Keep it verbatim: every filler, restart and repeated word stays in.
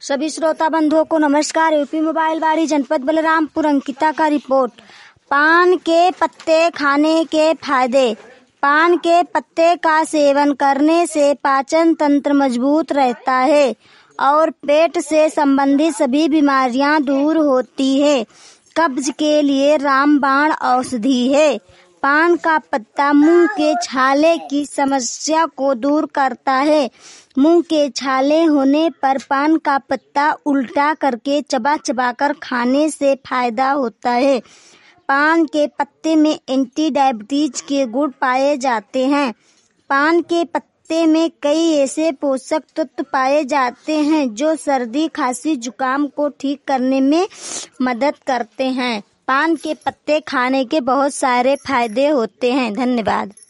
सभी श्रोता बंधुओं को नमस्कार। यूपी मोबाइल बाड़ी जनपद बलरामपुर अंकिता का रिपोर्ट। पान के पत्ते खाने के फायदे। पान के पत्ते का सेवन करने से पाचन तंत्र मजबूत रहता है और पेट से संबंधित सभी बीमारियां दूर होती है। कब्ज के लिए रामबाण औषधि है। पान का पत्ता मुंह के छाले की समस्या को दूर करता है। मुंह के छाले होने पर पान का पत्ता उल्टा करके चबा चबा कर खाने से फायदा होता है। पान के पत्ते में एंटी डायबिटीज के गुण पाए जाते हैं। पान के पत्ते में कई ऐसे पोषक तत्व पाए जाते हैं जो सर्दी, खांसी, जुकाम को ठीक करने में मदद करते हैं। पान के पत्ते खाने के बहुत सारे फायदे होते हैं। धन्यवाद।